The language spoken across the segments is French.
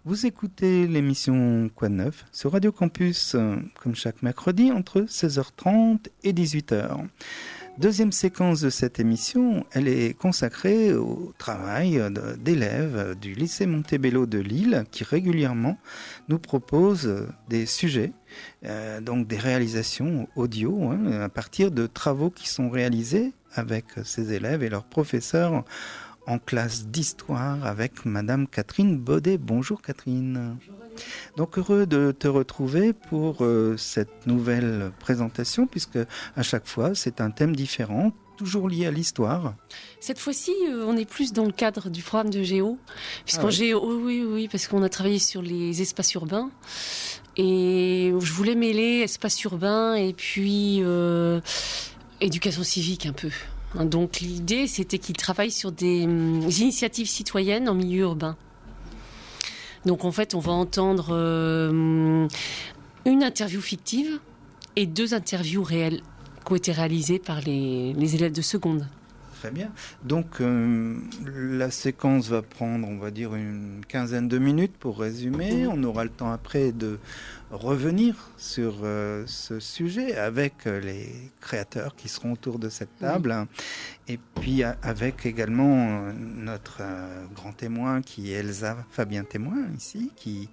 Vous écoutez l'émission Quoi de neuf sur Radio Campus, comme chaque mercredi, entre 16h30 et 18h. Deuxième séquence de cette émission, elle est consacrée au travail d'élèves du lycée Montebello de Lille qui régulièrement nous propose des sujets, donc des réalisations audio à partir de travaux qui sont réalisés avec ces élèves et leurs professeurs en classe d'histoire avec Madame Catherine Baudet. Bonjour Catherine. Bonjour. Donc heureux de te retrouver pour cette nouvelle présentation puisque à chaque fois c'est un thème différent, toujours lié à l'histoire. Cette fois-ci, on est plus dans le cadre du programme de Géo, puisqu'en Géo, oui, parce qu'on a travaillé sur les espaces urbains et je voulais mêler espace urbain et puis éducation civique un peu. Donc l'idée, c'était qu'ils travaillent sur des initiatives citoyennes en milieu urbain. Donc en fait, on va entendre une interview fictive et 2 interviews réelles qui ont été réalisées par les élèves de seconde. Très bien. Donc la séquence va prendre, on va dire, une quinzaine de minutes pour résumer. On aura le temps après de revenir sur ce sujet avec les créateurs qui seront autour de cette table. Et puis avec également notre grand témoin qui est Elsa Fabien Témoin ici, qui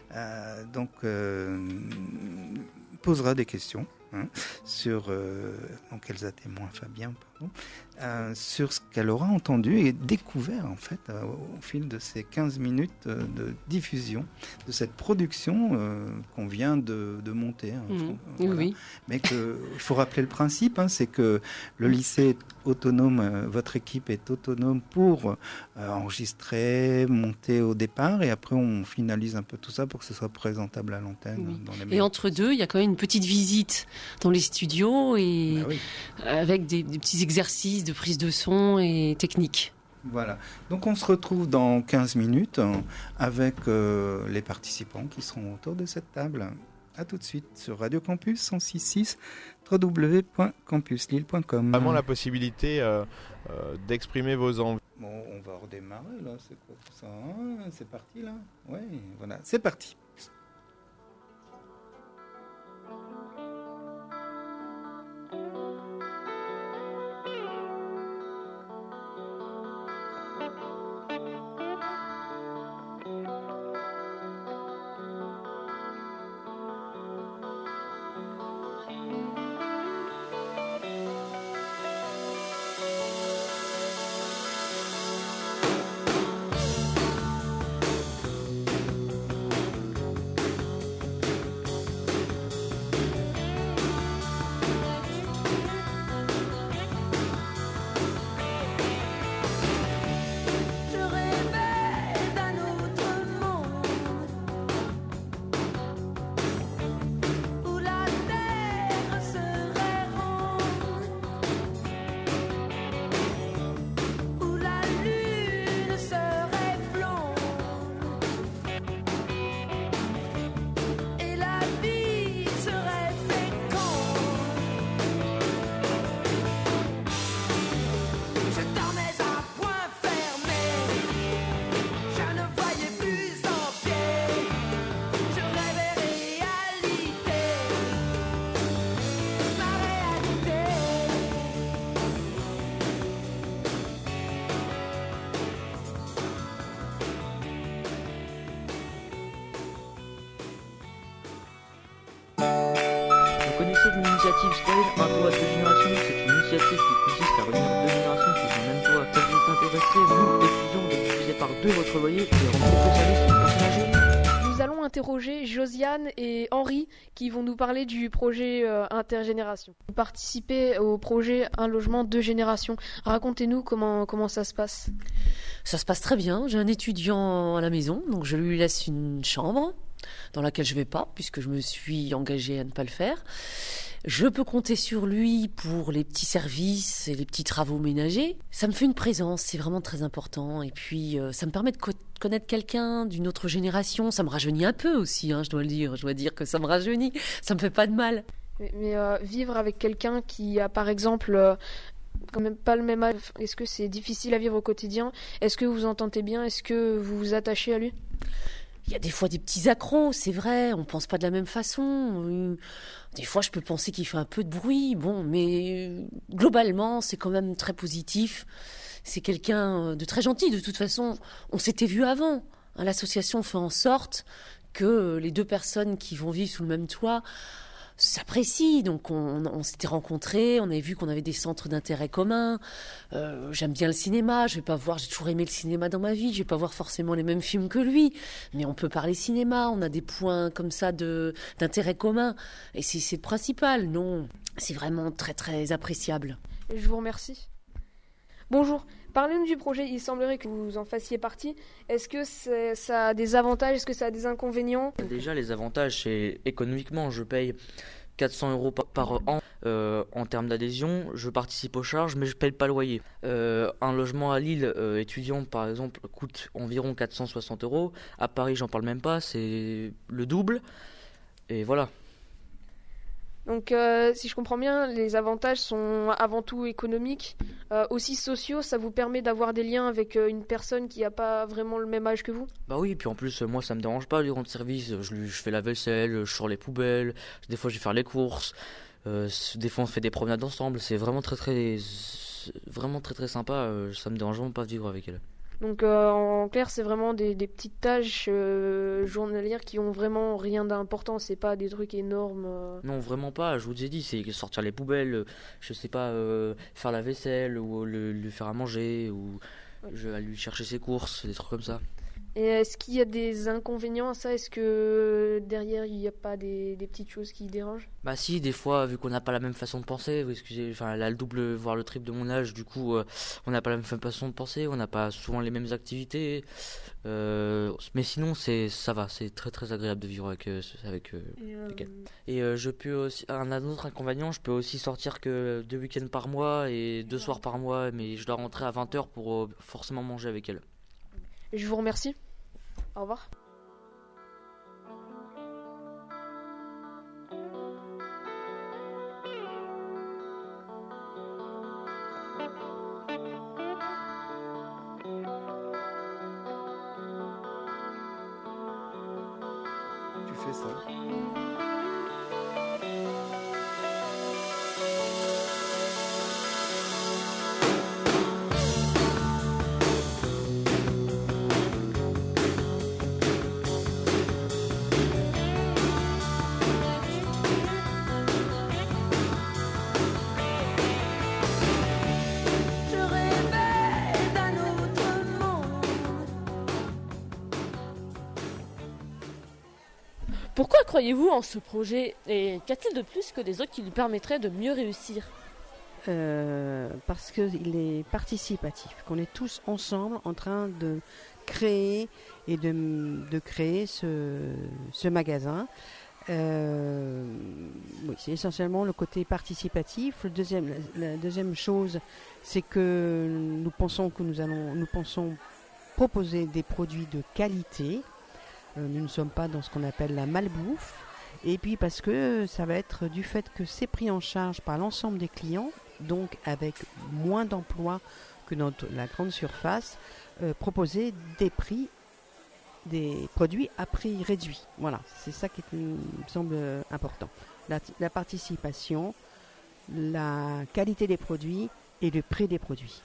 posera des questions. Sur donc Elsa Témoin Fabien sur ce qu'elle aura entendu et découvert en fait au fil de ces 15 minutes de diffusion de cette production qu'on vient de monter voilà. Oui. Mais il faut rappeler le principe, c'est que le lycée est autonome, votre équipe est autonome pour enregistrer, monter au départ et après on finalise un peu tout ça pour que ce soit présentable à l'antenne. Dans les et entre deux, il y a quand même une petite visite dans les studios et avec des petits exercices de prise de son et technique. Voilà. Donc on se retrouve dans 15 minutes avec les participants qui seront autour de cette table. À tout de suite sur Radio Campus 106.6 www.campuslille.com. Vraiment la possibilité d'exprimer vos envies. Bon, on va redémarrer là, c'est quoi tout ça c'est parti là. Ouais, voilà, c'est parti. L'initiative Scale, un toit de génération, c'est une initiative qui consiste à réunir 2 générations sous un même toit. Ça vous intéresserait, vous, étudiants, de diviser par 2 votre loyer et rendre quelques services aux personnes âgées ? Nous allons interroger Josiane et Henri qui vont nous parler du projet intergénération. Vous participez au projet Un logement 2 générations. Racontez-nous comment ça se passe. Ça se passe très bien. J'ai un étudiant à la maison, donc je lui laisse une chambre dans laquelle je ne vais pas, puisque je me suis engagée à ne pas le faire. Je peux compter sur lui pour les petits services et les petits travaux ménagers. Ça me fait une présence, c'est vraiment très important. Et puis, ça me permet de connaître quelqu'un d'une autre génération. Ça me rajeunit un peu aussi, je dois le dire. Je dois dire que ça me rajeunit. Ça me fait pas de mal. Mais vivre avec quelqu'un qui a, par exemple, quand même pas le même âge, est-ce que c'est difficile à vivre au quotidien ? Est-ce que vous vous entendez bien ? Est-ce que vous vous attachez à lui ? Il y a des fois des petits accros, c'est vrai, on pense pas de la même façon. Des fois, je peux penser qu'il fait un peu de bruit, bon, mais globalement, c'est quand même très positif. C'est quelqu'un de très gentil. De toute façon, on s'était vu avant. L'association fait en sorte que les deux personnes qui vont vivre sous le même toit s'apprécient. Donc on s'était rencontrés, on avait vu qu'on avait des centres d'intérêt communs. J'aime bien le cinéma, j'ai toujours aimé le cinéma dans ma vie, je vais pas voir forcément les mêmes films que lui, mais on peut parler cinéma, on a des points comme ça d'intérêt commun, et c'est le principal. Non, c'est vraiment très très appréciable. Je vous remercie. Bonjour, parlez-nous du projet, il semblerait que vous en fassiez partie. Est-ce que ça a des avantages, est-ce que ça a des inconvénients ? Déjà, les avantages, c'est économiquement, je paye 400 € par an en termes d'adhésion. Je participe aux charges, mais je paye pas le loyer. Un logement à Lille, étudiant par exemple, coûte environ 460 €. À Paris, j'en parle même pas, c'est le double. Et voilà. Donc, si je comprends bien, les avantages sont avant tout économiques, aussi sociaux. Ça vous permet d'avoir des liens avec une personne qui n'a pas vraiment le même âge que vous ? Bah oui, puis en plus, moi, ça me dérange pas de lui rendre service. Je fais la vaisselle, je sors les poubelles. Des fois, je vais faire les courses. Des fois, on fait des promenades ensemble. C'est vraiment très très sympa. Ça me dérange vraiment pas de vivre avec elle. Donc en clair, c'est vraiment des petites tâches journalières qui ont vraiment rien d'important. C'est pas des trucs énormes. Non, vraiment pas. Je vous ai dit, c'est sortir les poubelles, je sais pas, faire la vaisselle ou lui faire à manger ou je vais lui chercher ses courses, des trucs comme ça. Et est-ce qu'il y a des inconvénients à ça ? Est-ce que derrière, il n'y a pas des petites choses qui dérangent ? Bah si, des fois, vu qu'on n'a pas la même façon de penser, enfin, elle a le double, voire le triple de mon âge, du coup, on n'a pas la même façon de penser, on n'a pas souvent les mêmes activités. Mais sinon, ça va, c'est très très agréable de vivre avec elle. Et je peux aussi, un autre inconvénient, je peux aussi sortir que 2 week-ends par mois et 2 soirs par mois, mais je dois rentrer à 20h pour forcément manger avec elle. Je vous remercie. Au revoir. Tu fais ça. Pourquoi croyez-vous en ce projet et qu'a-t-il de plus que des autres qui lui permettraient de mieux réussir ? Parce qu'il est participatif, qu'on est tous ensemble en train de créer et de créer ce magasin. Oui, c'est essentiellement le côté participatif. La deuxième chose, c'est que nous pensons proposer des produits de qualité. Nous ne sommes pas dans ce qu'on appelle la malbouffe. Et puis parce que ça va être du fait que c'est pris en charge par l'ensemble des clients, donc avec moins d'emplois que dans la grande surface, proposer des produits à prix réduit. Voilà, c'est ça qui me semble important. La participation, la qualité des produits et le prix des produits.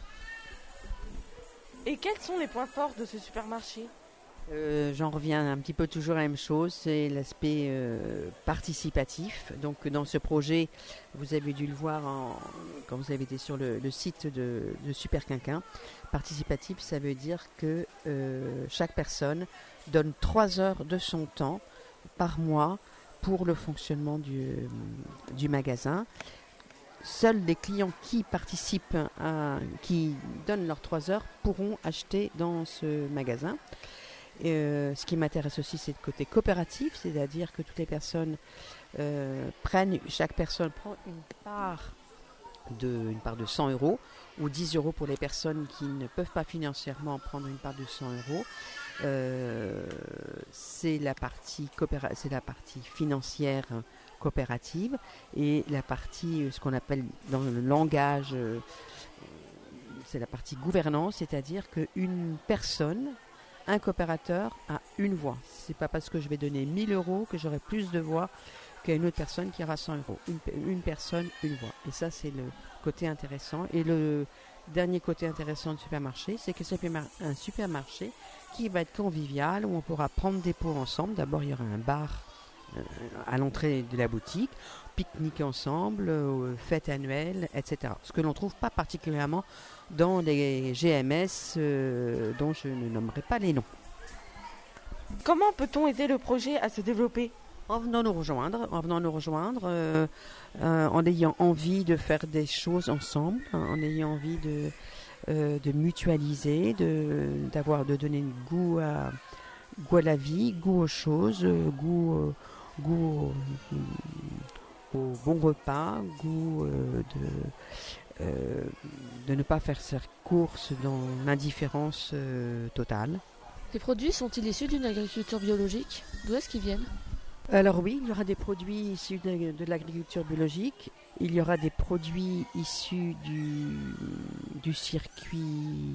Et quels sont les points forts de ce supermarché ? J'en reviens un petit peu toujours à la même chose, c'est l'aspect participatif. Donc dans ce projet, vous avez dû le voir quand vous avez été sur le site de Super Quinquin. Participatif, ça veut dire que chaque personne donne 3 heures de son temps par mois pour le fonctionnement du magasin. Seuls les clients qui participent, qui donnent leurs 3 heures, pourront acheter dans ce magasin. Ce qui m'intéresse aussi, c'est le côté coopératif, c'est-à-dire que toutes les personnes chaque personne prend une part de 100 € ou 10 € pour les personnes qui ne peuvent pas financièrement prendre une part de 100 €. C'est la partie financière coopérative et la partie, ce qu'on appelle dans le langage, c'est la partie gouvernance, c'est-à-dire qu'une personne un coopérateur a une voix. C'est pas parce que je vais donner 1 000 € que j'aurai plus de voix qu'une autre personne qui aura 100 €. Une personne, une voix. Et ça, c'est le côté intéressant. Et le dernier côté intéressant du supermarché, c'est que c'est un supermarché qui va être convivial, où on pourra prendre des pots ensemble. D'abord, il y aura un bar à l'entrée de la boutique, pique-nique ensemble, fête annuelle, etc. Ce que l'on ne trouve pas particulièrement dans les GMS dont je ne nommerai pas les noms. Comment peut-on aider le projet à se développer ? En venant nous rejoindre, en ayant envie de faire des choses ensemble, en ayant envie de mutualiser, de donner goût à la vie, goût aux choses, goût au bon repas, goût de ne pas faire ses courses dans l'indifférence totale. Les produits sont-ils issus d'une agriculture biologique ? D'où est-ce qu'ils viennent ? Alors oui, il y aura des produits issus de l'agriculture biologique. Il y aura des produits issus du circuit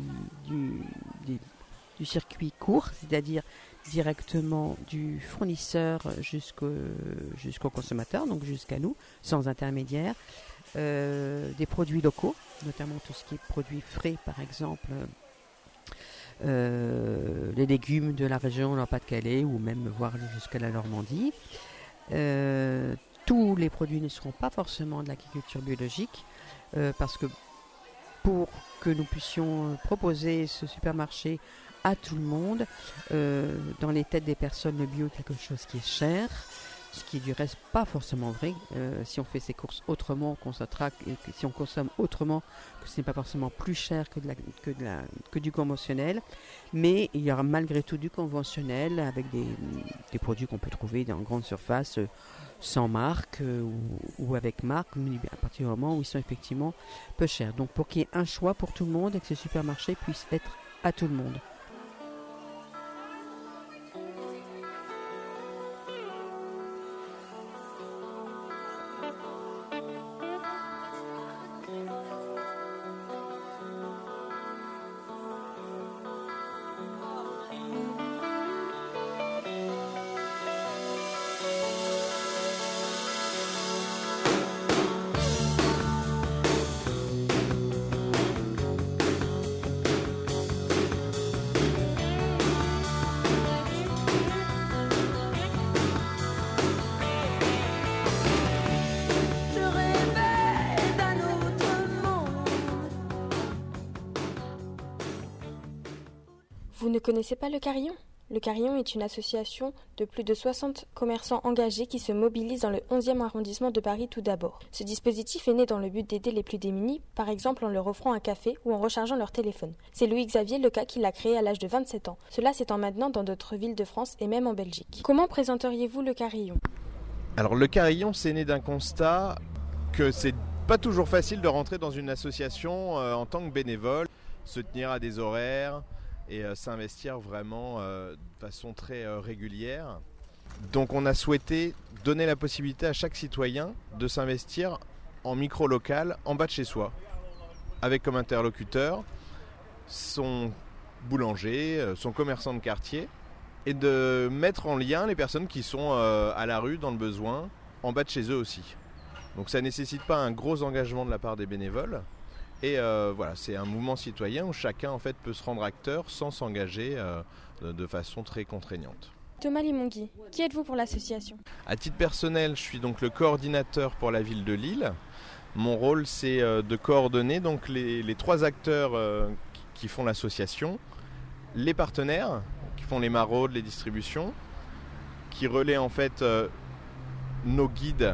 du circuit court, c'est-à-dire directement du fournisseur jusqu'au consommateur, donc jusqu'à nous, sans intermédiaire. Des produits locaux, notamment tout ce qui est produits frais, par exemple, les légumes de la région Nord-Pas-de-Calais ou même voire jusqu'à la Normandie. Tous les produits ne seront pas forcément de l'agriculture biologique parce que pour que nous puissions proposer ce supermarché à tout le monde, dans les têtes des personnes, le bio est quelque chose qui est cher, ce qui est du reste pas forcément vrai. Si on fait ses courses autrement, on constatera que si on consomme autrement, que ce n'est pas forcément plus cher que du conventionnel, mais il y aura malgré tout du conventionnel avec des produits qu'on peut trouver dans grande surface sans marque ou avec marque, mais à partir du moment où ils sont effectivement peu chers. Donc pour qu'il y ait un choix pour tout le monde et que ce supermarché puisse être à tout le monde. Vous ne connaissez pas le Carillon ? Le Carillon est une association de plus de 60 commerçants engagés qui se mobilisent dans le 11e arrondissement de Paris tout d'abord. Ce dispositif est né dans le but d'aider les plus démunis, par exemple en leur offrant un café ou en rechargeant leur téléphone. C'est Louis-Xavier Leca qui l'a créé à l'âge de 27 ans. Cela s'étend maintenant dans d'autres villes de France et même en Belgique. Comment présenteriez-vous le Carillon ? Alors le Carillon, c'est né d'un constat que c'est pas toujours facile de rentrer dans une association en tant que bénévole, se tenir à des horaires et s'investir vraiment de façon très régulière. Donc on a souhaité donner la possibilité à chaque citoyen de s'investir en micro-local en bas de chez soi, avec comme interlocuteur son boulanger, son commerçant de quartier, et de mettre en lien les personnes qui sont à la rue dans le besoin, en bas de chez eux aussi. Donc ça ne nécessite pas un gros engagement de la part des bénévoles. Et voilà, c'est un mouvement citoyen où chacun en fait peut se rendre acteur sans s'engager de façon très contraignante. Thomas Limongui, qui êtes-vous pour l'association ? À titre personnel, je suis donc le coordinateur pour la ville de Lille. Mon rôle, c'est de coordonner donc les 3 acteurs qui font l'association, les partenaires qui font les maraudes, les distributions, qui relaient en fait nos guides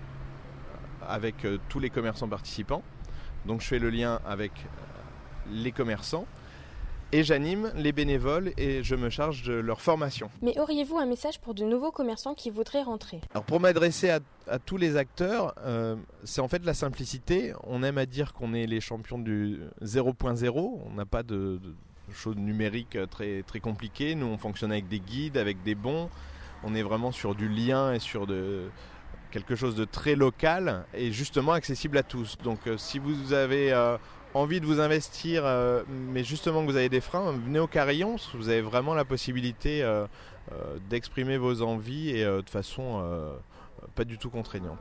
avec tous les commerçants participants. Donc je fais le lien avec les commerçants et j'anime les bénévoles et je me charge de leur formation. Mais auriez-vous un message pour de nouveaux commerçants qui voudraient rentrer ? Alors pour m'adresser à tous les acteurs, c'est en fait la simplicité. On aime à dire qu'on est les champions du 0.0. On n'a pas de choses numériques très, très compliquées. Nous on fonctionne avec des guides, avec des bons. On est vraiment sur du lien et sur quelque chose de très local et justement accessible à tous. Donc si vous avez envie de vous investir, mais justement que vous avez des freins, venez au Carillon, vous avez vraiment la possibilité d'exprimer vos envies et de façon pas du tout contraignante.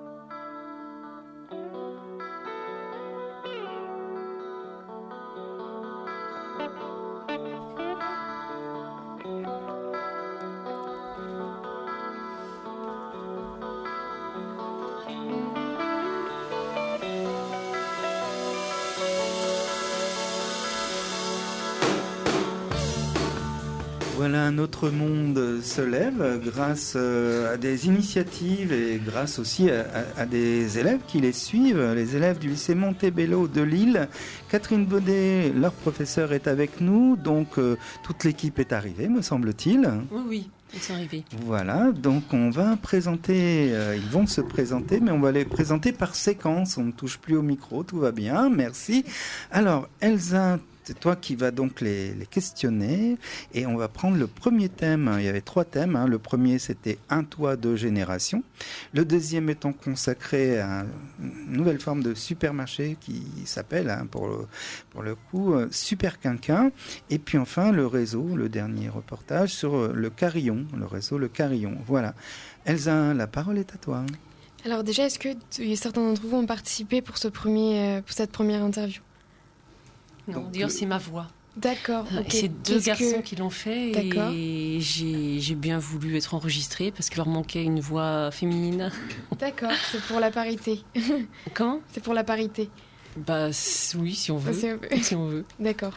Voilà, un autre monde se lève grâce à des initiatives et grâce aussi à des élèves qui les suivent, les élèves du lycée Montebello de Lille. Catherine Baudet, leur professeur, est avec nous, donc toute l'équipe est arrivée, me semble-t-il. Oui, ils sont arrivés. Voilà, donc on va présenter, ils vont se présenter, mais on va les présenter par séquence. On ne touche plus au micro, tout va bien, merci. Alors, Elsa, c'est toi qui vas donc les questionner et on va prendre le premier thème. Il y avait 3 thèmes. Le premier, c'était un toit de génération. Le deuxième étant consacré à une nouvelle forme de supermarché qui s'appelle, pour le coup, Super Quinquin. Et puis enfin, le réseau, le dernier reportage sur le Carillon, le réseau Le Carillon. Voilà. Elsa, la parole est à toi. Alors déjà, est-ce que certains d'entre vous ont participé pour cette première interview ? Non, d'ailleurs, c'est ma voix. D'accord. Okay. C'est 2 garçons qui l'ont fait. D'accord. Et j'ai bien voulu être enregistrée parce qu'il leur manquait une voix féminine. D'accord, c'est pour la parité. Comment ? C'est pour la parité. Bah oui, si on veut. Si on veut. D'accord.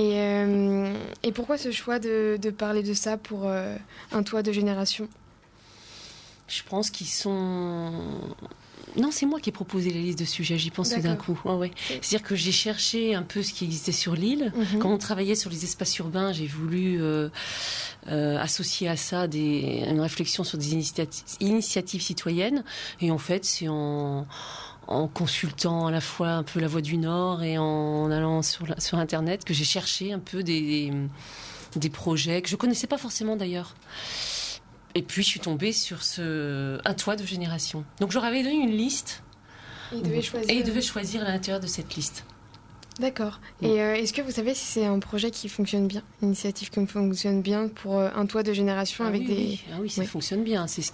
Et pourquoi ce choix de parler de ça pour un toit de génération ? Je pense qu'ils sont... Non, c'est moi qui ai proposé la liste de sujets, j'y pense tout d'un coup. Ouais. C'est-à-dire que j'ai cherché un peu ce qui existait sur l'île. Quand on travaillait sur les espaces urbains, j'ai voulu associer à ça une réflexion sur des initiatives citoyennes. Et en fait, c'est en consultant à la fois un peu la Voix du Nord et en allant sur Internet que j'ai cherché un peu des projets que je ne connaissais pas forcément d'ailleurs. Et puis, je suis tombée sur un toit de génération. Donc, je leur avais donné une liste. Et ils devaient choisir à l'intérieur de cette liste. D'accord. Et est-ce que vous savez si c'est un projet qui fonctionne bien, une initiative qui fonctionne bien pour un toit de génération avec des... Ah oui, ça fonctionne bien. C'est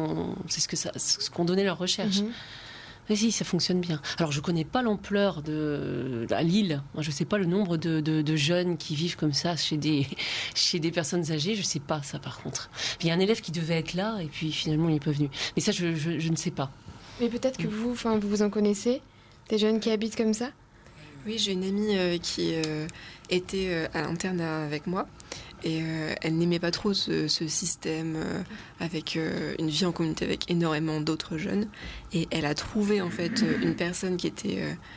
ce qu'ont donné leurs recherches. Mais si, ça fonctionne bien. Alors, je ne connais pas l'ampleur à Lille. Je ne sais pas le nombre de jeunes qui vivent comme ça chez des personnes âgées. Je ne sais pas ça, par contre. Il y a un élève qui devait être là, et puis finalement, il n'est pas venu. Mais ça, je ne sais pas. Mais peut-être que vous en connaissez, des jeunes qui habitent comme ça ? Oui, j'ai une amie qui était à l'internat avec moi. Et elle n'aimait pas trop ce système avec une vie en communauté avec énormément d'autres jeunes. Et elle a trouvé en fait une personne qui était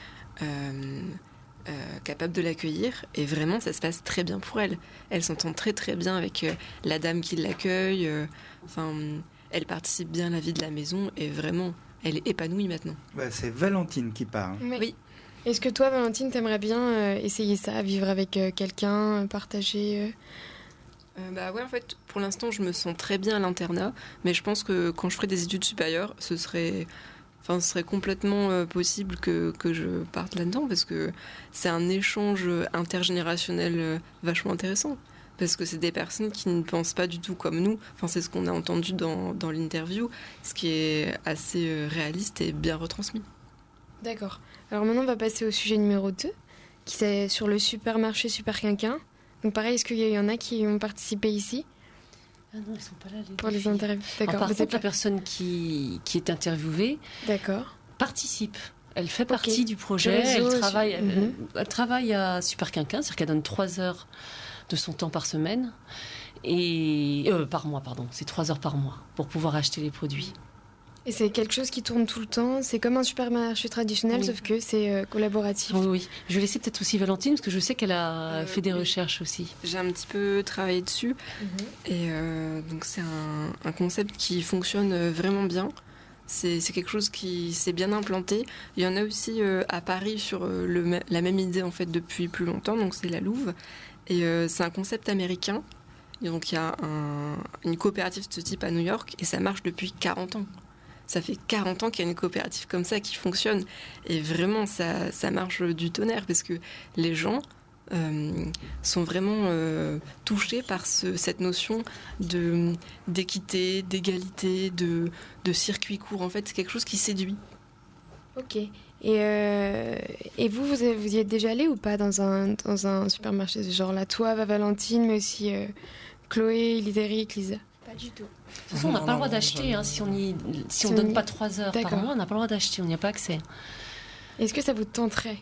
capable de l'accueillir. Et vraiment, ça se passe très bien pour elle. Elle s'entend très très bien avec la dame qui l'accueille. Elle participe bien à la vie de la maison et vraiment, elle est épanouie maintenant. C'est Valentine qui parle. Oui. Est-ce que toi, Valentine, t'aimerais bien essayer ça, vivre avec quelqu'un, partager ouais, en fait, pour l'instant, je me sens très bien à l'internat, mais je pense que quand je ferai des études supérieures, ce serait complètement possible que je parte là-dedans, parce que c'est un échange intergénérationnel vachement intéressant, parce que c'est des personnes qui ne pensent pas du tout comme nous. C'est ce qu'on a entendu dans l'interview, ce qui est assez réaliste et bien retransmis. D'accord. Alors maintenant, on va passer au sujet numéro 2, qui est sur le supermarché Super Quinquin. Donc pareil, est-ce qu'il y en a qui ont participé ici ? Ah non, elles sont pas là. Pour les interviews. D'accord. Par contre, la personne qui est interviewée participe. Elle fait partie du projet. Elle travaille à Super Quinquin, c'est-à-dire qu'elle donne 3 heures de son temps par semaine. Par mois, pardon. C'est 3 heures par mois pour pouvoir acheter les produits. Et c'est quelque chose qui tourne tout le temps. C'est comme un supermarché traditionnel, sauf que c'est collaboratif. Oui. Je vais laisser peut-être aussi Valentine, parce que je sais qu'elle a fait des recherches aussi. J'ai un petit peu travaillé dessus. Et donc c'est un concept qui fonctionne vraiment bien. C'est quelque chose qui s'est bien implanté. Il y en a aussi à Paris sur la même idée en fait depuis plus longtemps. Donc c'est la Louve. Et c'est un concept américain. Et donc il y a une coopérative de ce type à New York et ça marche depuis 40 ans. ça fait 40 ans qu'il y a une coopérative comme ça qui fonctionne. Et vraiment, ça marche du tonnerre parce que les gens sont vraiment touchés par cette notion d'équité, d'égalité, de circuit court. En fait, c'est quelque chose qui séduit. Ok. Et vous y êtes déjà allé ou pas dans un supermarché ce genre-là? Toi, Valentine, mais aussi Chloé, Lydéric, Lisa? Pas du tout. De toute façon, on n'a pas le droit d'acheter. Si on ne donne pas 3 heures par mois, on n'a pas le droit d'acheter. On n'y a pas accès. Est-ce que ça vous tenterait?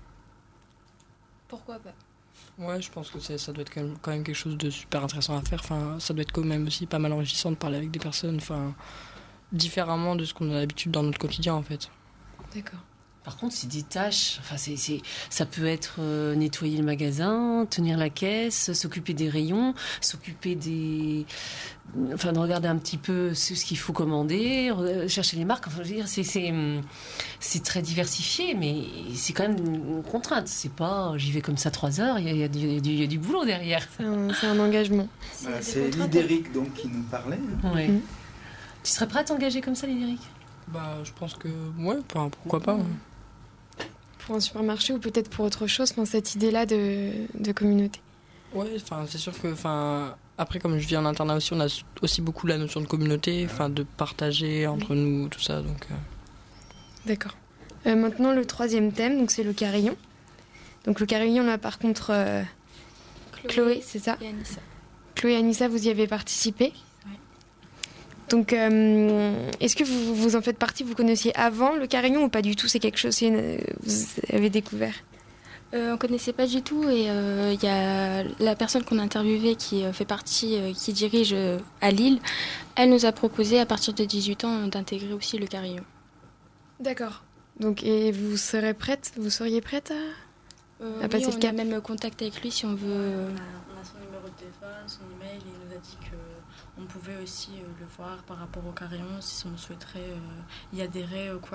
Pourquoi pas? Ouais, je pense que ça doit être quand même quelque chose de super intéressant à faire. Enfin, ça doit être quand même aussi pas mal enrichissant de parler avec des personnes, différemment de ce qu'on a l'habitude dans notre quotidien, en fait. D'accord. Par contre, c'est des tâches. Ça peut être nettoyer le magasin, tenir la caisse, s'occuper des rayons, s'occuper de regarder un petit peu ce qu'il faut commander, chercher les marques. Enfin, je veux dire, c'est très diversifié, mais c'est quand même une contrainte. C'est pas, j'y vais comme ça 3 heures. Il y a du boulot derrière. C'est un engagement. Voilà, c'est Lydéric donc qui nous parlait. Ouais. Tu serais prêt à t'engager comme ça, Lydéric? Je pense que ouais. Pourquoi pas. Pour un supermarché ou peut-être pour autre chose, cette idée-là de communauté. Ouais, c'est sûr que, après, comme je vis en internat aussi, on a aussi beaucoup la notion de communauté, de partager entre nous, tout ça, donc... D'accord. Maintenant, le 3e thème, donc c'est le carillon. Donc le carillon, là, par contre, Chloé, c'est ça? Et Anissa. Chloé et Anissa, vous y avez participé? Donc, est-ce que vous en faites partie? Vous connaissiez avant le carillon ou pas du tout? C'est quelque chose que vous avez découvert? On ne connaissait pas du tout et il y a la personne qu'on a interviewée qui fait partie, qui dirige à Lille. Elle nous a proposé à partir de 18 ans d'intégrer aussi le carillon. D'accord. Donc, et vous seriez prête à passer le cap? On a même contact avec lui si on veut. On a son numéro de téléphone, son email, et il nous a dit qu'on pouvait aussi le voir par rapport au carillon si on souhaiterait y adhérer ou quoi.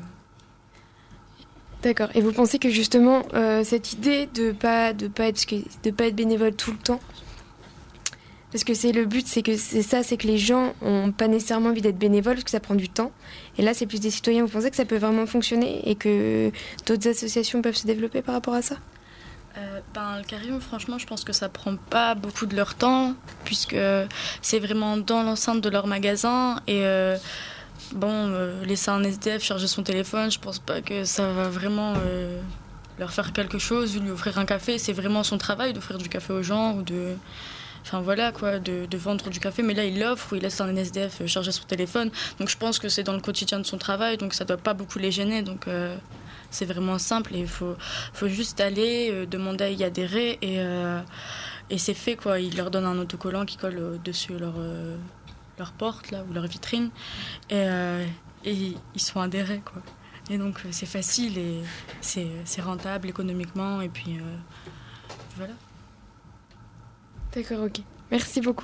D'accord. Et vous pensez que justement cette idée de pas être bénévole tout le temps, parce que c'est le but, c'est que les gens ont pas nécessairement envie d'être bénévoles parce que ça prend du temps. Et là, c'est plus des citoyens. Vous pensez que ça peut vraiment fonctionner et que d'autres associations peuvent se développer par rapport à ça? Le carillon, franchement, je pense que ça prend pas beaucoup de leur temps puisque c'est vraiment dans l'enceinte de leur magasin et laisser un SDF charger son téléphone, je pense pas que ça va vraiment leur faire quelque chose. Lui offrir un café, c'est vraiment son travail d'offrir du café aux gens ou de vendre du café, mais là il l'offre ou il laisse un SDF charger son téléphone, donc je pense que c'est dans le quotidien de son travail, donc ça doit pas beaucoup les gêner, donc c'est vraiment simple et il faut juste aller demander à y adhérer et c'est fait quoi. Il leur donne un autocollant qui colle au-dessus leur porte là, ou leur vitrine et ils sont adhérés quoi. Et donc c'est facile et c'est rentable économiquement et puis voilà. D'accord, ok. Merci beaucoup.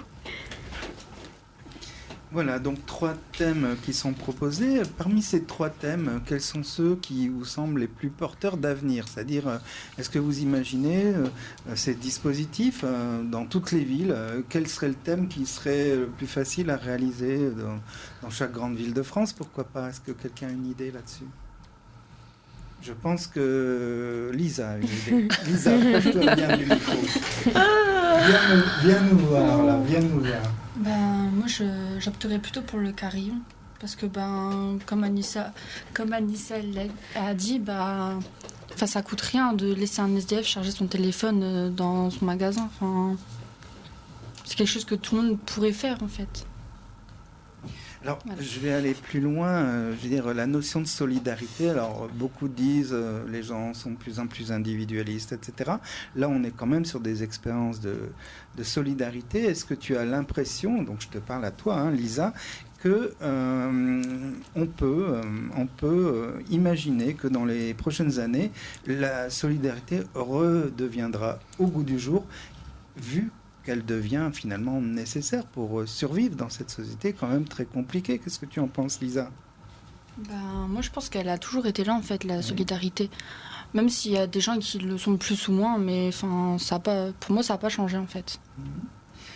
Voilà, donc 3 thèmes qui sont proposés. Parmi ces 3 thèmes, quels sont ceux qui vous semblent les plus porteurs d'avenir? C'est-à-dire, est-ce que vous imaginez ces dispositifs dans toutes les villes? Quel serait le thème qui serait le plus facile à réaliser dans chaque grande ville de France? Pourquoi pas? Est-ce que quelqu'un a une idée là-dessus? Je pense que Lisa a une idée. Lisa, approche-toi bien du micro. Viens nous voir, là. Viens nous voir. Moi, j'opterais plutôt pour le carillon. Parce que, comme Anissa a dit, ça coûte rien de laisser un SDF charger son téléphone dans son magasin. C'est quelque chose que tout le monde pourrait faire, en fait. Alors, je vais aller plus loin. La notion de solidarité. Alors, beaucoup disent les gens sont de plus en plus individualistes, etc. Là, on est quand même sur des expériences de solidarité. Est-ce que tu as l'impression, donc je te parle à toi, Lisa, que on peut imaginer que dans les prochaines années, la solidarité redeviendra au goût du jour, vu qu'elle devient finalement nécessaire pour survivre dans cette société quand même très compliquée. Qu'est-ce que tu en penses, Lisa? Moi, je pense qu'elle a toujours été là, en fait, la solidarité. Même s'il y a des gens qui le sont plus ou moins, mais pour moi, ça n'a pas changé, en fait.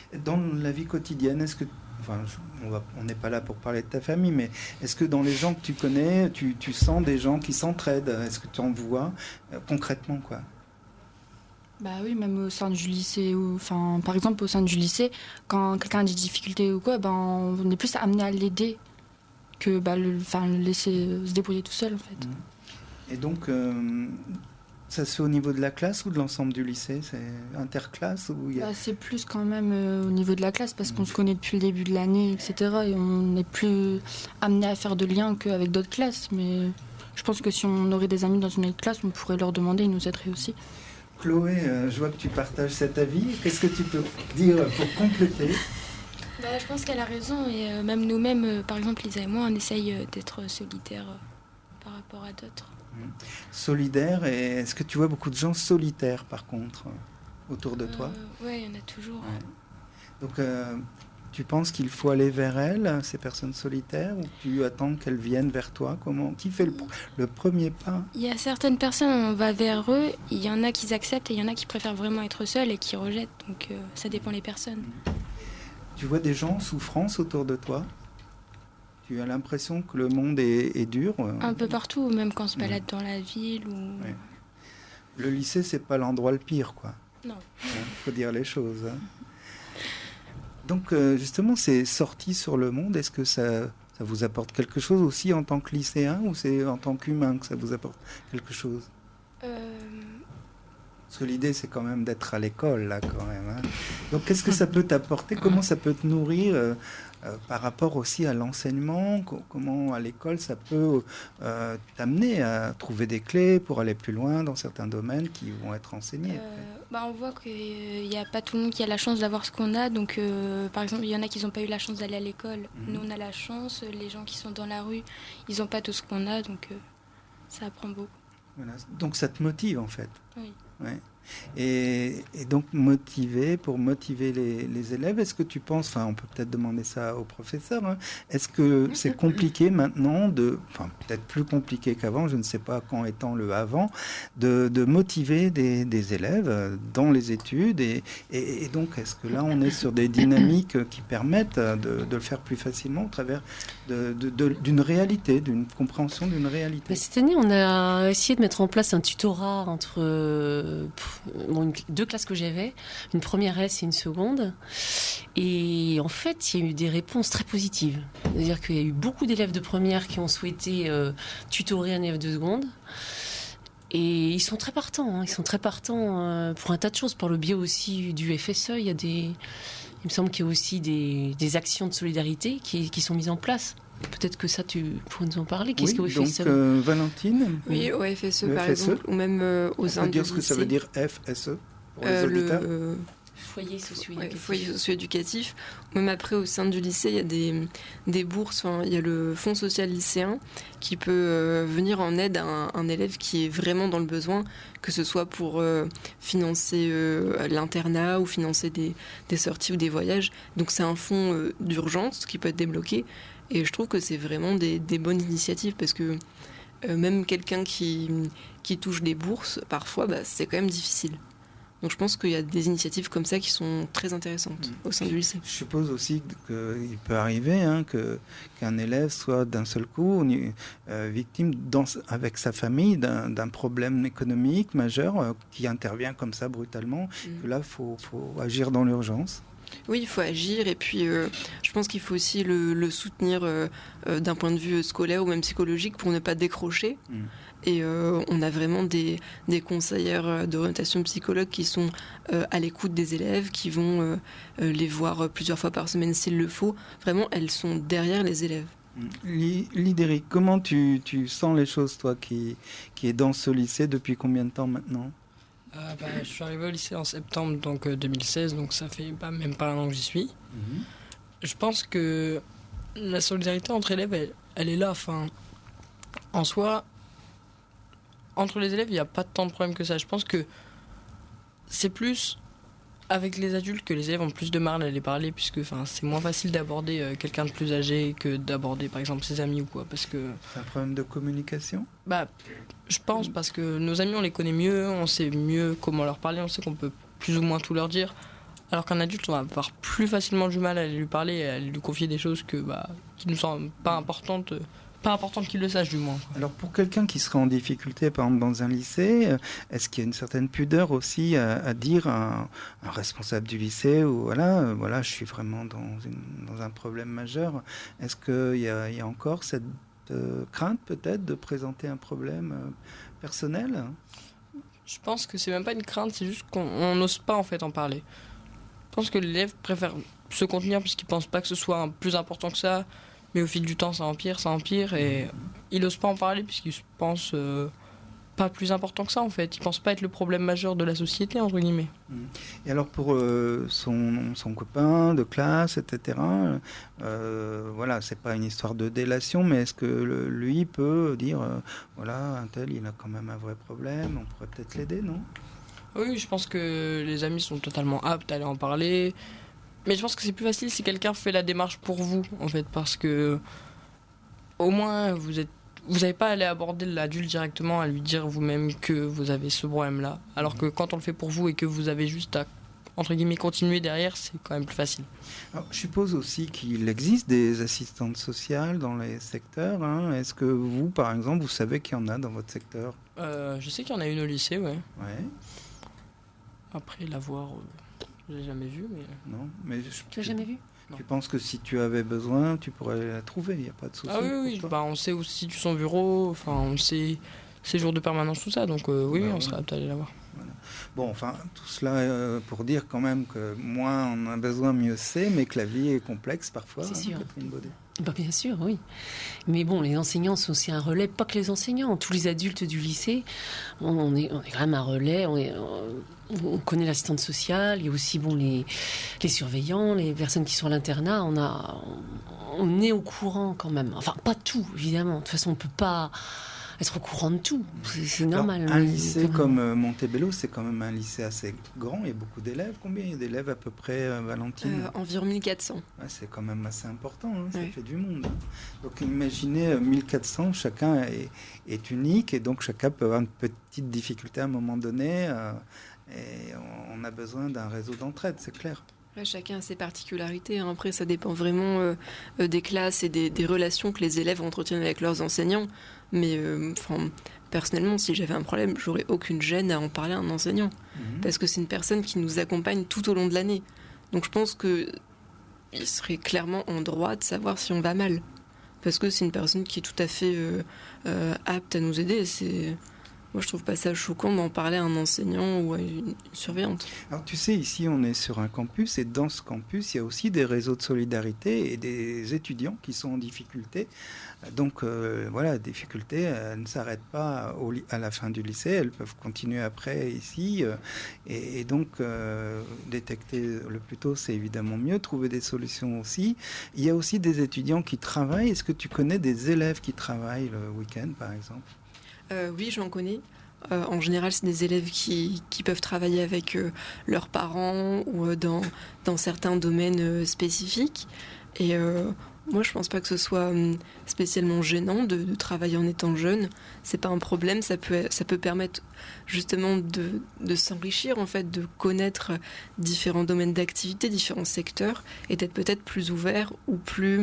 Dans la vie quotidienne, est-ce que, on n'est pas là pour parler de ta famille, mais est-ce que dans les gens que tu connais, tu sens des gens qui s'entraident? Est-ce que tu en vois concrètement, quoi? Bah oui, même au sein du lycée, par exemple au sein du lycée, quand quelqu'un a des difficultés ou quoi, on est plus amené à l'aider que le laisser se débrouiller tout seul en fait. Et donc, ça se fait au niveau de la classe ou de l'ensemble du lycée? C'est interclasse ou c'est plus quand même au niveau de la classe parce qu'on se connaît depuis le début de l'année, etc. Et on n'est plus amené à faire de liens qu'avec d'autres classes. Mais je pense que si on aurait des amis dans une autre classe, on pourrait leur demander, ils nous aideraient aussi. Chloé, je vois que tu partages cet avis. Qu'est-ce que tu peux dire pour compléter? Je pense qu'elle a raison. Et même nous-mêmes, par exemple, Lisa et moi, on essaye d'être solidaires par rapport à d'autres. Solidaire, et est-ce que tu vois beaucoup de gens solitaires, par contre, autour de toi? Oui, il y en a toujours. Ouais. Donc, tu penses qu'il faut aller vers elles, ces personnes solitaires, ou tu attends qu'elles viennent vers toi? Qui fait le premier pas? Il y a certaines personnes, on va vers eux, il y en a qui acceptent et il y en a qui préfèrent vraiment être seuls et qui rejettent. Donc ça dépend des personnes. Tu vois des gens en souffrance autour de toi? Tu as l'impression que le monde est dur? Un peu partout, même quand on se balade dans la ville. Ouais. Le lycée, c'est pas l'endroit le pire, quoi. Non. Faut dire les choses. Donc, justement, ces sorties sur le monde, est-ce que ça vous apporte quelque chose aussi en tant que lycéen, ou c'est en tant qu'humain que ça vous apporte quelque chose? Parce que l'idée, c'est quand même d'être à l'école, là, quand même. Hein. Donc, qu'est-ce que ça peut t'apporter? Comment ça peut te nourrir par rapport aussi à l'enseignement? Comment, à l'école, ça peut t'amener à trouver des clés pour aller plus loin dans certains domaines qui vont être enseignés? On voit qu'il n'y a pas tout le monde qui a la chance d'avoir ce qu'on a. Donc, par exemple, il y en a qui n'ont pas eu la chance d'aller à l'école. Nous, on a la chance. Les gens qui sont dans la rue, ils n'ont pas tout ce qu'on a. Donc, ça apprend beaucoup. Voilà. Donc, ça te motive, en fait? Oui. Ouais. Et donc pour motiver les élèves, est-ce que tu penses, on peut peut-être demander ça aux professeurs, hein, est-ce que c'est compliqué maintenant peut-être plus compliqué qu'avant, je ne sais pas quand étant le avant, de motiver des élèves dans les études et donc est-ce que là on est sur des dynamiques qui permettent de le faire plus facilement au travers d'une réalité, d'une compréhension d'une réalité? Cette année, on a essayé de mettre en place un tutorat entre deux classes que j'avais, une première S et une seconde. Et en fait, il y a eu des réponses très positives. C'est-à-dire qu'il y a eu beaucoup d'élèves de première qui ont souhaité tutorer un élève de seconde. Et ils sont très partants. Ils sont très partants pour un tas de choses. Par le biais aussi du FSE, il me semble qu'il y a aussi des actions de solidarité qui sont mises en place. Peut-être que ça, tu pourrais nous en parler. Qu'est-ce que vous faites, Valentine? Oui, au FSE, par exemple, ou même aux sein du lycée. On peut dire ce que ça veut dire FSE pour les auditeurs? Foyer socio-éducatif. Foyer socio-éducatif. Même après, au sein du lycée, il y a des bourses. Il y a le fonds social lycéen qui peut venir en aide à un élève qui est vraiment dans le besoin, que ce soit pour financer l'internat ou financer des sorties ou des voyages. Donc c'est un fonds d'urgence qui peut être débloqué. Et je trouve que c'est vraiment des bonnes initiatives parce que même quelqu'un qui touche des bourses, parfois, c'est quand même difficile. Donc je pense qu'il y a des initiatives comme ça qui sont très intéressantes au sein du lycée. Je suppose aussi qu'il peut arriver qu'un élève soit d'un seul coup victime avec sa famille d'un problème économique majeur qui intervient comme ça brutalement. Que là, il faut agir dans l'urgence. Oui, il faut agir et puis je pense qu'il faut aussi le soutenir d'un point de vue scolaire ou même psychologique pour ne pas décrocher. Et on a vraiment des conseillères d'orientation psychologue qui sont à l'écoute des élèves, qui vont les voir plusieurs fois par semaine s'il le faut. Vraiment, elles sont derrière les élèves. Lidéric, comment tu sens les choses, toi qui es dans ce lycée depuis combien de temps maintenant? Je suis arrivé au lycée en septembre 2016, donc ça fait même pas un an que j'y suis. Je pense que la solidarité entre élèves, elle est là. En soi, entre les élèves, il n'y a pas tant de problèmes que ça. Je pense que c'est plus avec les adultes que les élèves ont plus de mal à les parler, puisque c'est moins facile d'aborder quelqu'un de plus âgé que d'aborder par exemple ses amis ou quoi. Parce que c'est un problème de communication? Je pense parce que nos amis on les connaît mieux, on sait mieux comment leur parler, on sait qu'on peut plus ou moins tout leur dire. Alors qu'un adulte, on va avoir plus facilement du mal à lui parler et à lui confier des choses qui nous semblent pas importantes qu'il le sache du moins. Alors pour quelqu'un qui serait en difficulté, par exemple dans un lycée, est-ce qu'il y a une certaine pudeur aussi à dire à un responsable du lycée ou voilà, je suis vraiment dans un problème majeur. Est-ce qu'il y a encore cette crainte peut-être de présenter un problème personnel ? Je pense que c'est même pas une crainte, c'est juste qu'on n'ose pas en fait en parler. Je pense que l'élève préfère se contenir puisqu'il pense pas que ce soit plus important que ça. Mais au fil du temps, ça empire, et il n'ose pas en parler puisqu'il se pense pas plus important que ça, en fait. Il pense pas être le problème majeur de la société, entre guillemets. Et alors, pour son copain de classe, etc., voilà, c'est pas une histoire de délation, mais est-ce que lui peut dire, voilà, un tel, il a quand même un vrai problème, on pourrait peut-être l'aider, non ? Oui, je pense que les amis sont totalement aptes à aller en parler. Mais je pense que c'est plus facile si quelqu'un fait la démarche pour vous, en fait, parce que au moins vous n'avez pas à aller aborder l'adulte directement, à lui dire vous-même que vous avez ce problème-là. Alors que quand on le fait pour vous et que vous avez juste à, entre guillemets, continuer derrière, c'est quand même plus facile. Alors, je suppose aussi qu'il existe des assistantes sociales dans les secteurs. Est-ce que vous, par exemple, vous savez qu'il y en a dans votre secteur ? Je sais qu'il y en a une au lycée, ouais. Ouais. Après, la voir... Je l'ai jamais vue, mais... Non, mais tu l'as jamais vue ? Tu penses que si tu avais besoin, tu pourrais la trouver, il n'y a pas de souci. Ah oui, on sait où se situe son bureau, enfin, on sait ses jours de permanence, tout ça, donc oui, on serait apte à aller la voir. Voilà. Bon, enfin, tout cela pour dire quand même que moins on a besoin, mieux c'est, mais que la vie est complexe parfois. C'est sûr. Catherine Baudet. Bien sûr, oui. Mais bon, les enseignants sont aussi un relais, pas que les enseignants. Tous les adultes du lycée, on est quand même un relais. On connaît l'assistante sociale, il y a aussi les surveillants, les personnes qui sont à l'internat. On est au courant quand même. Enfin, pas tout, évidemment. De toute façon, on ne peut pas être au courant de tout. C'est normal. Alors, un lycée comme Montebello, c'est quand même un lycée assez grand. Il y a beaucoup d'élèves. Combien il y a d'élèves à peu près, Valentine ? Environ 1400. Ouais, c'est quand même assez important. Ça fait du monde. Donc imaginez 1400, chacun est unique et donc chacun peut avoir une petite difficulté à un moment donné. Et on a besoin d'un réseau d'entraide, c'est clair. Chacun a ses particularités. Après, ça dépend vraiment des classes et des relations que les élèves entretiennent avec leurs enseignants. Mais personnellement, si j'avais un problème, j'aurais aucune gêne à en parler à un enseignant. Parce que c'est une personne qui nous accompagne tout au long de l'année. Donc je pense qu'il serait clairement en droit de savoir si on va mal. Parce que c'est une personne qui est tout à fait apte à nous aider. Moi, je trouve pas ça choquant d'en parler à un enseignant ou à une surveillante. Alors, tu sais, ici, on est sur un campus et dans ce campus, il y a aussi des réseaux de solidarité et des étudiants qui sont en difficulté. Donc, voilà, difficultés, elles ne s'arrêtent pas à la fin du lycée, elles peuvent continuer après ici. Et donc, détecter le plus tôt, c'est évidemment mieux. Trouver des solutions aussi. Il y a aussi des étudiants qui travaillent. Est-ce que tu connais des élèves qui travaillent le week-end, par exemple ? Oui, j'en connais. En général, c'est des élèves qui peuvent travailler avec leurs parents ou dans certains domaines spécifiques. Et moi, je pense pas que ce soit spécialement gênant de travailler en étant jeune. C'est pas un problème. Ça peut permettre justement de s'enrichir, en fait, de connaître différents domaines d'activité, différents secteurs, et d'être peut-être plus ouvert ou plus...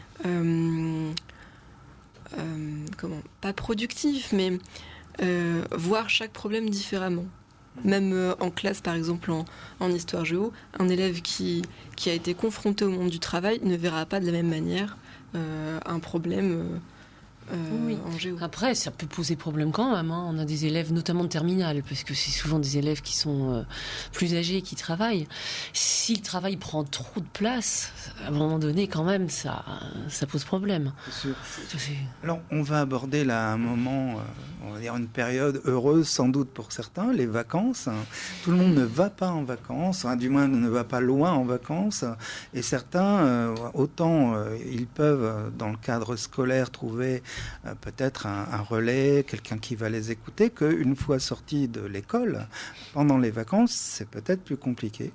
pas productif, mais voir chaque problème différemment. Même en classe, par exemple, en histoire géo, un élève qui a été confronté au monde du travail ne verra pas de la même manière un problème en géo. Après, ça peut poser problème quand même. On a des élèves, notamment de terminale, parce que c'est souvent des élèves qui sont plus âgés qui travaillent. Si le travail prend trop de place, à un moment donné, quand même, ça pose problème. C'est sûr. Alors, on va aborder là un moment, on va dire une période heureuse sans doute pour certains, les vacances. Tout le monde ne va pas en vacances, du moins ne va pas loin en vacances. Et certains, autant ils peuvent, dans le cadre scolaire, trouver peut-être un relais, quelqu'un qui va les écouter, qu'une fois sortis de l'école, pendant les vacances, c'est peut-être plus compliqué.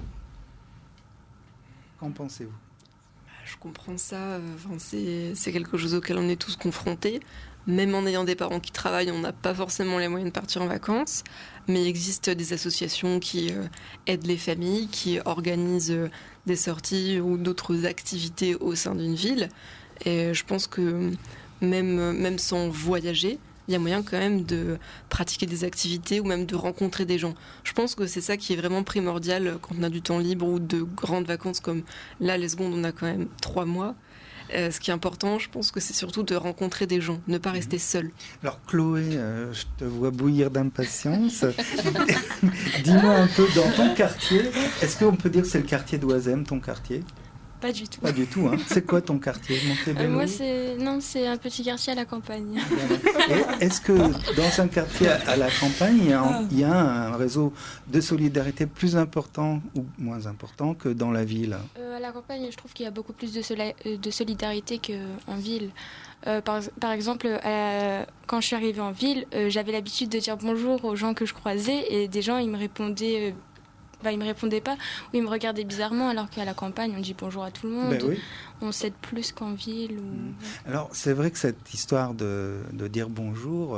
Qu'en pensez-vous ? Je comprends ça. C'est quelque chose auquel on est tous confrontés. même en ayant des parents qui travaillent, on n'a pas forcément les moyens de partir en vacances. Mais il existe des associations qui aident les familles, qui organisent des sorties ou d'autres activités au sein d'une ville. Et je pense que même sans voyager, il y a moyen quand même de pratiquer des activités ou même de rencontrer des gens. Je pense que c'est ça qui est vraiment primordial quand on a du temps libre ou de grandes vacances comme là, les secondes, on a quand même 3 mois. Ce qui est important, je pense que c'est surtout de rencontrer des gens, ne pas rester seul. Alors Chloé, je te vois bouillir d'impatience. Dis-moi un peu, dans ton quartier, est-ce qu'on peut dire que c'est le quartier d'Oisem, ton quartier ? Pas du tout. Pas du tout, hein. C'est quoi ton quartier ? Moi, c'est un petit quartier à la campagne. Et est-ce que dans un quartier à la campagne, il y a un réseau de solidarité plus important ou moins important que dans la ville ? À la campagne, je trouve qu'il y a beaucoup plus de solidarité qu'en ville. Par exemple, quand je suis arrivée en ville, j'avais l'habitude de dire bonjour aux gens que je croisais et des gens, ils me répondaient... ils me répondaient pas ou ils me regardaient bizarrement, alors qu'à la campagne on dit bonjour à tout le monde. Ben oui. On s'aide plus qu'en ville Alors c'est vrai que cette histoire de dire bonjour,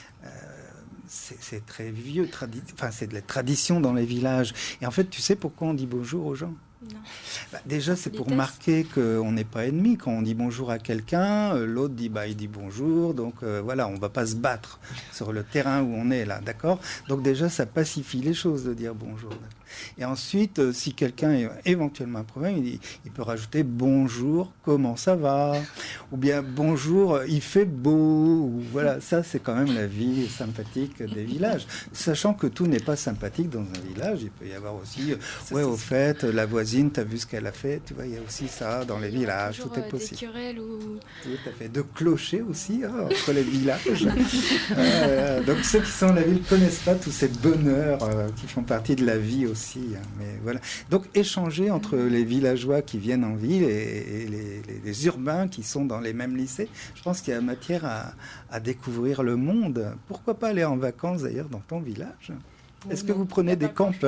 c'est très vieux, c'est de la tradition dans les villages. Et en fait, tu sais pourquoi on dit bonjour aux gens ? Non. Déjà, c'est pour marquer qu'on n'est pas ennemis. Quand on dit bonjour à quelqu'un, l'autre dit il dit bonjour. Donc voilà, on ne va pas se battre sur le terrain où on est là, d'accord ? Donc déjà, ça pacifie les choses de dire bonjour. Et ensuite, si quelqu'un a éventuellement un problème, il peut rajouter bonjour, comment ça va ? Ou bien bonjour, il fait beau. Ou voilà, ça c'est quand même la vie sympathique des villages. Sachant que tout n'est pas sympathique dans un village, il peut y avoir aussi, au fait, la voisine, t'as vu ce qu'elle a fait ? Tu vois, il y a aussi ça dans les villages, tout est possible. Des querelles ou... Tout à fait. De clochers aussi, entre les villages. Donc ceux qui sont dans la ville ne connaissent pas tous ces bonheurs qui font partie de la vie aussi. Mais voilà. Donc échanger entre les villageois qui viennent en ville et les urbains qui sont dans les mêmes lycées, je pense qu'il y a matière à découvrir le monde. Pourquoi pas aller en vacances d'ailleurs dans ton village ? Est-ce que vous prenez des campeurs ?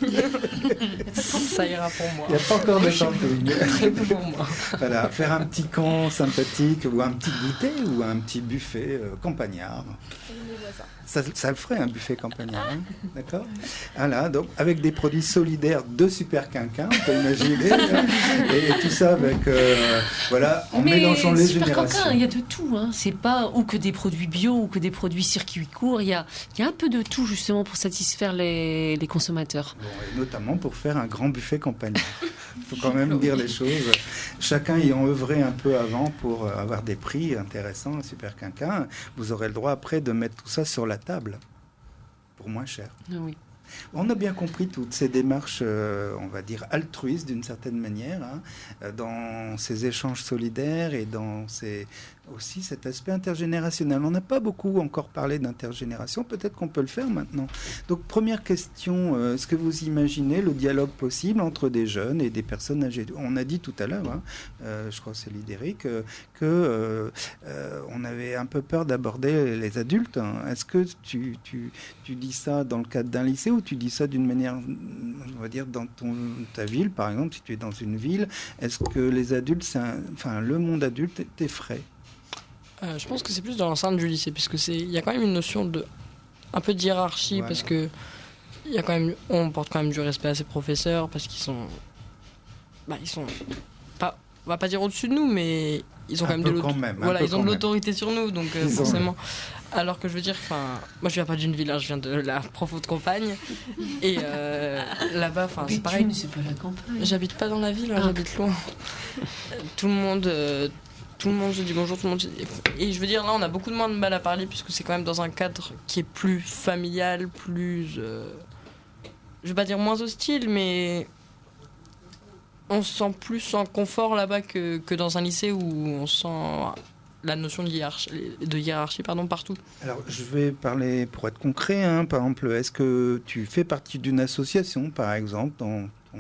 Ça ira pour moi. Il n'y a pas encore de camping. Très peu pour moi. Voilà, faire un petit camp sympathique ou un petit goûter ou un petit buffet campagnard. Ça le ferait un buffet campagnard, hein, d'accord ? Voilà, donc avec des produits solidaires de Super Quinquin, on peut imaginer, et tout ça avec, en mélangeant les générations. Super Quinquin, il y a de tout, hein. C'est pas ou que des produits bio ou que des produits circuit court, il y a un peu de tout justement pour satisfaire les consommateurs. Bon, et notamment pour faire un grand buffet campagnard. Il faut quand même dire les choses. Chacun ayant œuvré un peu avant pour avoir des prix intéressants à Super Quinquin, vous aurez le droit après de mettre tout ça sur la table pour moins cher. Ah oui. On a bien compris toutes ces démarches, on va dire altruistes d'une certaine manière, dans ces échanges solidaires et dans aussi cet aspect intergénérationnel. On n'a pas beaucoup encore parlé d'intergénération, peut-être qu'on peut le faire maintenant. Donc première question, est-ce que vous imaginez le dialogue possible entre des jeunes et des personnes âgées ? On a dit tout à l'heure, je crois que c'est Lidéric, on avait un peu peur d'aborder les adultes. Est-ce que tu dis ça dans le cadre d'un lycée ou tu dis ça d'une manière, on va dire, dans ta ville, par exemple, si tu es dans une ville, est-ce que les adultes, le monde adulte t'effraie ? Je pense que c'est plus dans l'enceinte du lycée, puisque il y a quand même une notion un peu de hiérarchie, voilà. Parce que on porte quand même du respect à ses professeurs, parce qu'ils sont pas, on va pas dire au-dessus de nous, mais ils ont quand même ils ont de l'autorité sur nous, donc forcément. Alors que je veux dire, moi je viens pas d'une ville, je viens de la prof de campagne, et là-bas, c'est pareil. C'est pas la campagne. J'habite pas dans la ville, j'habite loin. Tout le monde se dit bonjour, tout le monde. Et je veux dire, là, on a beaucoup de moins de mal à parler, puisque c'est quand même dans un cadre qui est plus familial, plus. Je vais pas dire moins hostile, mais. On se sent plus en confort là-bas que dans un lycée où on sent la notion de hiérarchie partout. Alors, je vais parler pour être concret. Par exemple, est-ce que tu fais partie d'une association, par exemple, dans ton...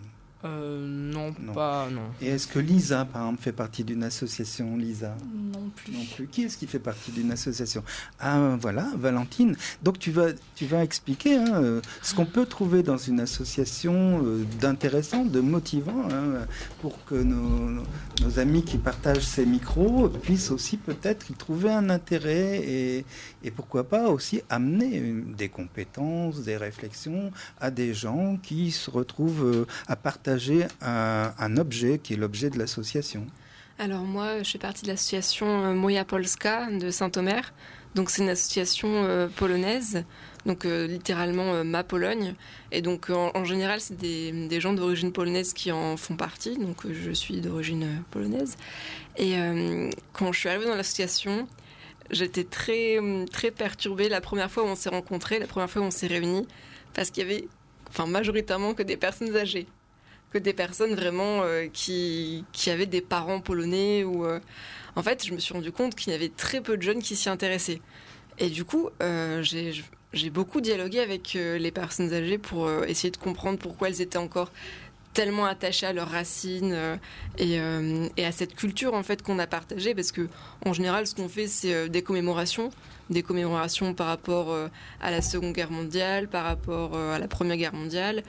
Non. Et est-ce que Lisa, par exemple, fait partie d'une association, Lisa ? Non plus. Non plus. Qui est-ce qui fait partie d'une association? Ah voilà, Valentine. Donc tu vas expliquer ce qu'on peut trouver dans une association d'intéressant, de motivant, pour que nos amis qui partagent ces micros puissent aussi peut-être y trouver un intérêt et pourquoi pas aussi amener des compétences, des réflexions à des gens qui se retrouvent à partager un objet qui est l'objet de l'association. Alors moi, je fais partie de l'association Moja Polska de Saint-Omer. Donc c'est une association polonaise, donc littéralement ma Pologne. Et donc en général, c'est des gens d'origine polonaise qui en font partie. Donc je suis d'origine polonaise. Et quand je suis arrivée dans l'association, j'étais très, très perturbée la première fois où on s'est rencontrés, la première fois où on s'est réunis, parce qu'il y avait majoritairement que des personnes âgées. Que des personnes vraiment qui avaient des parents polonais. En fait, je me suis rendu compte qu'il y avait très peu de jeunes qui s'y intéressaient. Et du coup, j'ai beaucoup dialogué avec les personnes âgées pour essayer de comprendre pourquoi elles étaient encore tellement attachées à leurs racines et à cette culture en fait qu'on a partagée. Parce que en général, ce qu'on fait, c'est des commémorations par rapport à la Seconde Guerre mondiale, par rapport à la Première Guerre mondiale.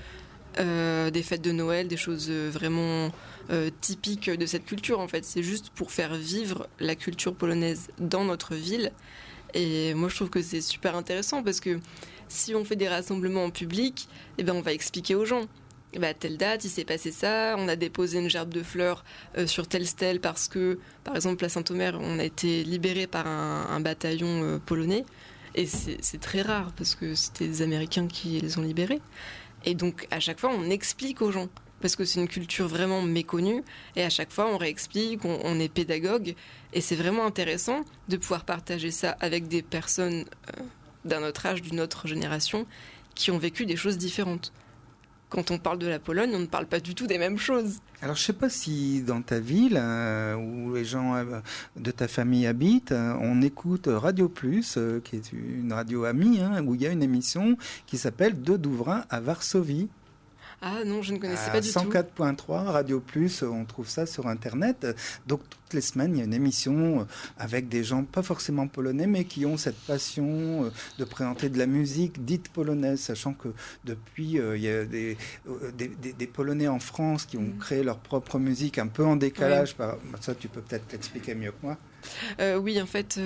Des fêtes de Noël, des choses vraiment typiques de cette culture en fait. C'est juste pour faire vivre la culture polonaise dans notre ville. Et moi je trouve que c'est super intéressant parce que si on fait des rassemblements en public, on va expliquer aux gens. À telle date, il s'est passé ça, on a déposé une gerbe de fleurs sur telle stèle parce que, par exemple, à Saint-Omer, on a été libéré par un bataillon polonais. Et c'est très rare parce que c'était des Américains qui les ont libérés. Et donc, à chaque fois, on explique aux gens, parce que c'est une culture vraiment méconnue, et à chaque fois, on réexplique, on est pédagogue, et c'est vraiment intéressant de pouvoir partager ça avec des personnes d'un autre âge, d'une autre génération, qui ont vécu des choses différentes. Quand on parle de la Pologne, on ne parle pas du tout des mêmes choses. Alors, je ne sais pas si dans ta ville, où les gens de ta famille habitent, on écoute Radio Plus, qui est une radio amie, où il y a une émission qui s'appelle De Douvrin à Varsovie. Ah non, je ne connaissais pas du tout. 104.3, Radio Plus, on trouve ça sur Internet. Donc, toutes les semaines, il y a une émission avec des gens, pas forcément polonais, mais qui ont cette passion de présenter de la musique dite polonaise, sachant que depuis, il y a des Polonais en France qui ont créé leur propre musique, un peu en décalage. Oui. Ça, tu peux peut-être l'expliquer mieux que moi. Oui, en fait,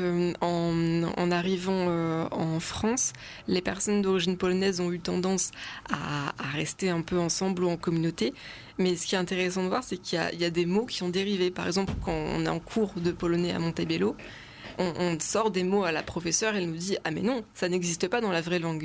en arrivant en France, les personnes d'origine polonaise ont eu tendance à rester un peu ensemble ou en communauté. Mais ce qui est intéressant de voir, c'est qu'il y a des mots qui ont dérivé. Par exemple, quand on est en cours de polonais à Montebello, on sort des mots à la professeure, elle nous dit « Ah mais non, ça n'existe pas dans la vraie langue ».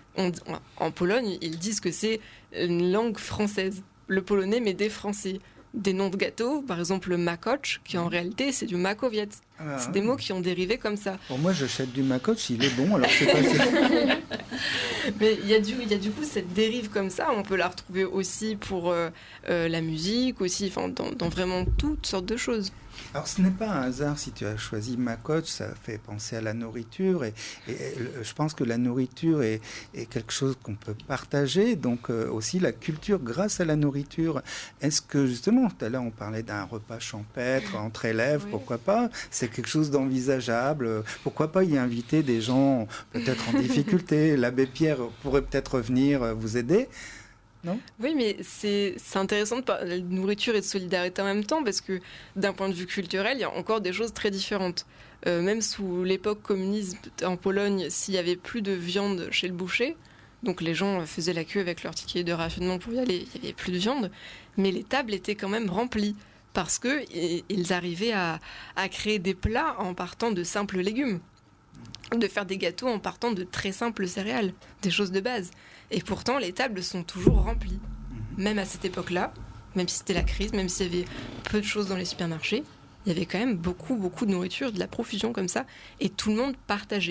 En Pologne, ils disent que c'est une langue française. Le polonais, mais des Français. Des noms de gâteaux, par exemple le makoch, qui en réalité c'est du makowiec. C'est des mots qui ont dérivé comme ça. Pour moi, j'achète du makoch, il est bon, alors je sais pas si... Mais il y a du coup cette dérive comme ça, on peut la retrouver aussi pour la musique, aussi dans vraiment toutes sortes de choses. Alors ce n'est pas un hasard si tu as choisi makoch, ça fait penser à la nourriture et je pense que la nourriture est quelque chose qu'on peut partager, donc aussi la culture grâce à la nourriture. Est-ce que justement, tout à l'heure on parlait d'un repas champêtre entre élèves, oui. Pourquoi pas? C'est quelque chose d'envisageable, pourquoi pas y inviter des gens peut-être en difficulté? L'abbé Pierre pourrait peut-être venir vous aider. Non ? Oui, mais c'est intéressant de parler de nourriture et de solidarité en même temps parce que d'un point de vue culturel, il y a encore des choses très différentes. Même sous l'époque communiste en Pologne, s'il n'y avait plus de viande chez le boucher, donc les gens faisaient la queue avec leur ticket de rationnement pour y aller, il n'y avait plus de viande, mais les tables étaient quand même remplies parce qu'ils arrivaient à créer des plats en partant de simples légumes, de faire des gâteaux en partant de très simples céréales, des choses de base. Et pourtant, les tables sont toujours remplies. Même à cette époque-là, même si c'était la crise, même s'il y avait peu de choses dans les supermarchés, il y avait quand même beaucoup, beaucoup de nourriture, de la profusion comme ça, et tout le monde partageait.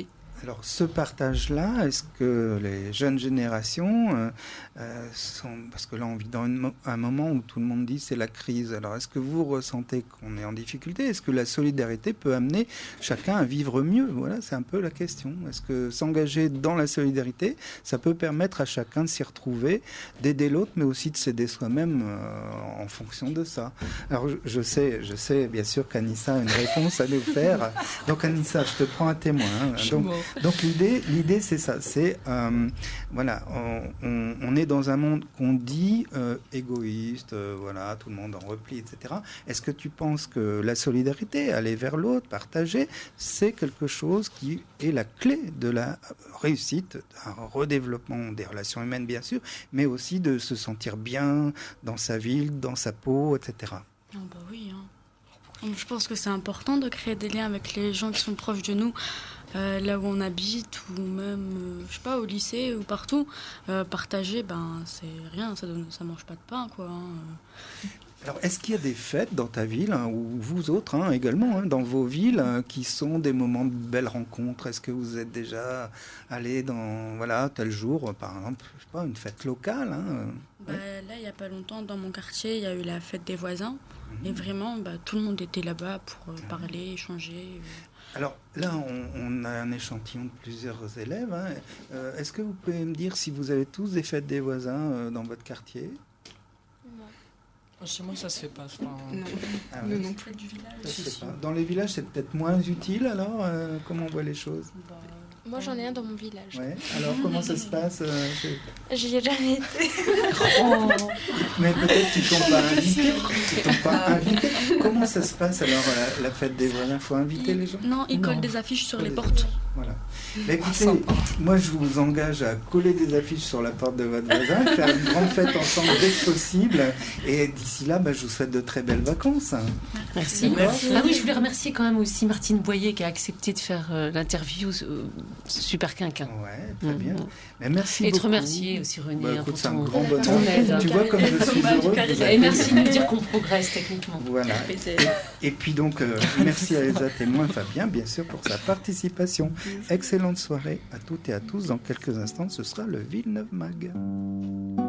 Alors ce partage-là, est-ce que les jeunes générations sont... Parce que là on vit dans un moment où tout le monde dit c'est la crise. Alors est-ce que vous ressentez qu'on est en difficulté? Est-ce que la solidarité peut amener chacun à vivre mieux? Voilà, c'est un peu la question. Est-ce que s'engager dans la solidarité, ça peut permettre à chacun de s'y retrouver, d'aider l'autre, mais aussi de s'aider soi-même en fonction de ça? Alors je sais bien sûr qu'Anissa a une réponse à nous faire. Donc Anissa, je te prends à témoin. Donc l'idée c'est ça, c'est voilà, on est dans un monde qu'on dit égoïste, voilà, tout le monde en repli, etc. Est-ce que tu penses que la solidarité, aller vers l'autre, partager, c'est quelque chose qui est la clé de la réussite, un redéveloppement des relations humaines bien sûr, mais aussi de se sentir bien dans sa ville, dans sa peau, etc. Oh bah oui, hein. Je pense que c'est important de créer des liens avec les gens qui sont proches de nous. Là où on habite ou même, je sais pas, au lycée ou partout, partager, c'est rien, ça mange pas de pain, quoi. Hein. Alors, est-ce qu'il y a des fêtes dans ta ville, ou vous autres également, dans vos villes, qui sont des moments de belles rencontres? Est-ce que vous êtes déjà allé dans, voilà, tel jour, par exemple, je sais pas, une fête locale Là, il n'y a pas longtemps, dans mon quartier, il y a eu la fête des voisins. Et vraiment, tout le monde était là-bas pour parler, échanger. Alors là, on a un échantillon de plusieurs élèves. Est-ce que vous pouvez me dire si vous avez tous des fêtes des voisins dans votre quartier? Chez moi, ça se fait pas. Non, non plus du village. Dans les villages, c'est peut-être moins utile, alors comment on voit les choses? Moi, j'en ai un dans mon village. Ouais. Alors, comment ça se passe J'y ai jamais été. Mais peut-être qu'ils t'ont pas invité. Comment ça se passe, alors, la fête des voisins? Il faut inviter les gens? Non, ils collent des affiches sur les portes. Voilà. Mais écoutez, moi, je vous engage à coller des affiches sur la porte de votre voisin, faire une grande fête ensemble dès que possible. Et d'ici là, je vous souhaite de très belles vacances. Merci. Ah oui, je voulais remercier quand même aussi Martine Boyer qui a accepté de faire l'interview. Super quinquin. Ouais, très bien. Mais merci beaucoup. Et te remercier aussi, René, pour ton aide. Tu vois comme je suis heureux. Et merci de nous dire qu'on progresse techniquement. Voilà. Et puis donc, merci à Elsa Témoin, Fabien, bien sûr, pour sa participation. Excellente soirée à toutes et à tous. Dans quelques instants, ce sera le Villeneuve Mag.